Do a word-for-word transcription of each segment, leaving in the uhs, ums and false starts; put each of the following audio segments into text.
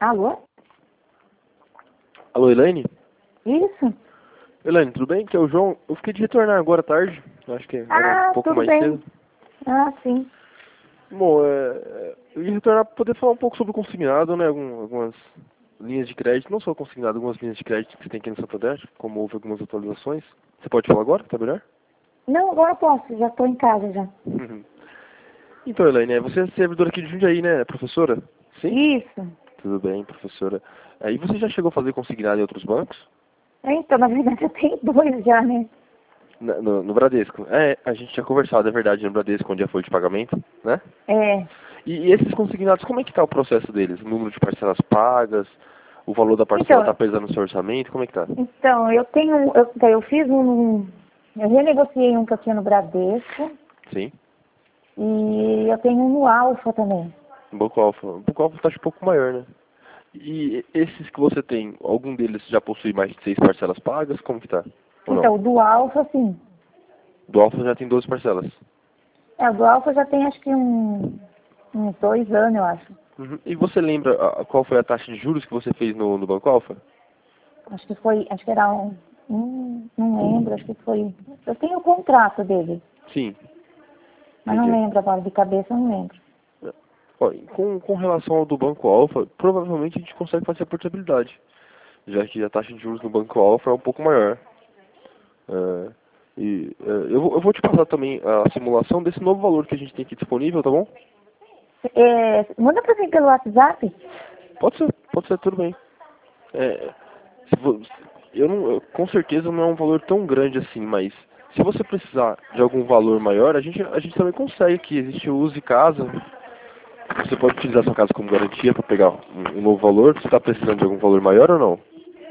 Alô? Alô, Elaine? Isso? Elaine, tudo bem? Que é o João. Eu fiquei de retornar agora à tarde. Acho que era Ah, um pouco tudo mais bem. cedo. Ah, sim. Bom, é, eu ia retornar para poder falar um pouco sobre o consignado, né? Algum, algumas linhas de crédito, não só consignado, algumas linhas de crédito que você tem aqui no Santander, como houve algumas atualizações. Você pode falar agora? Tá melhor? Não, agora eu posso, já estou em casa já. Uhum. Então, Elaine, você é servidora aqui de Jundiaí, né? Professora? Sim? Isso. Tudo bem, professora. Aí você já chegou a fazer consignado em outros bancos? Então, na verdade, eu tenho dois já, né? Na- No, no Bradesco. É, a gente tinha conversado, é verdade, no Bradesco, onde já foi de pagamento, né? É. E, e esses consignados, como é que está o processo deles? O número de parcelas pagas, o valor da parcela está Então, pesando no seu orçamento, como é que tá? então eu tenho, eu, então, eu fiz um, eu renegociei um que eu tinha no Bradesco Sim. e eu tenho um no Alfa também. O Banco Alfa. O Banco Alfa taxa um pouco maior, né? E esses que você tem, algum deles já possui mais de seis parcelas pagas, como que tá? Ou não? Então, o do Alfa, sim. Do Alfa já tem doze parcelas. É, o do Alfa já tem acho que um, uns dois anos, eu acho. Uhum. E você lembra a- qual foi a taxa de juros que você fez no, no Banco Alfa? Acho que foi, acho que era um, um, não lembro, acho que foi. Eu tenho o contrato dele, Sim. mas não Entendi. lembro agora, de cabeça eu não lembro. Ó, com, com relação ao do Banco Alfa, provavelmente a gente consegue fazer a portabilidade, já que a taxa de juros no Banco Alfa é um pouco maior. É, e, é, eu, vou- eu vou te passar também a simulação desse novo valor que a gente tem aqui disponível, tá bom? É, manda pra mim pelo WhatsApp. Pode ser, pode ser, tudo bem. É, se vo- eu não, eu- com certeza não é um valor tão grande assim, mas se você precisar de algum valor maior, a gente, a gente também consegue aqui. Existe o Use Casa. Você pode utilizar sua casa como garantia para pegar um, um novo valor. Você está precisando de algum valor maior ou não?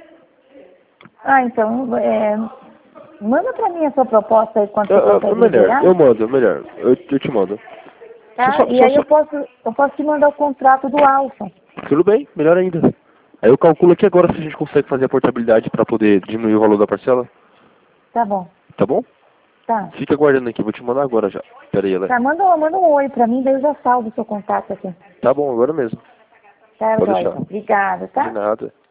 Ah, então, é, manda pra mim a sua proposta aí, quanto É, você é, é consegue melhor, liberar, eu mando, é melhor. Eu, eu te mando. Só, tá? só, E só, aí só- eu posso, eu posso te mandar o contrato do Alfa. Tudo bem, melhor ainda. Aí eu calculo aqui agora se a gente consegue fazer a portabilidade para poder diminuir o valor da parcela. Tá bom, Tá bom? tá. Fica aguardando aqui, vou te mandar agora já. Pera aí, ela. Tá, manda, manda um oi pra mim, daí eu já salvo o seu contato aqui. Tá bom, agora mesmo. Tá, Pode Joia? deixar. Obrigada, De tá? nada.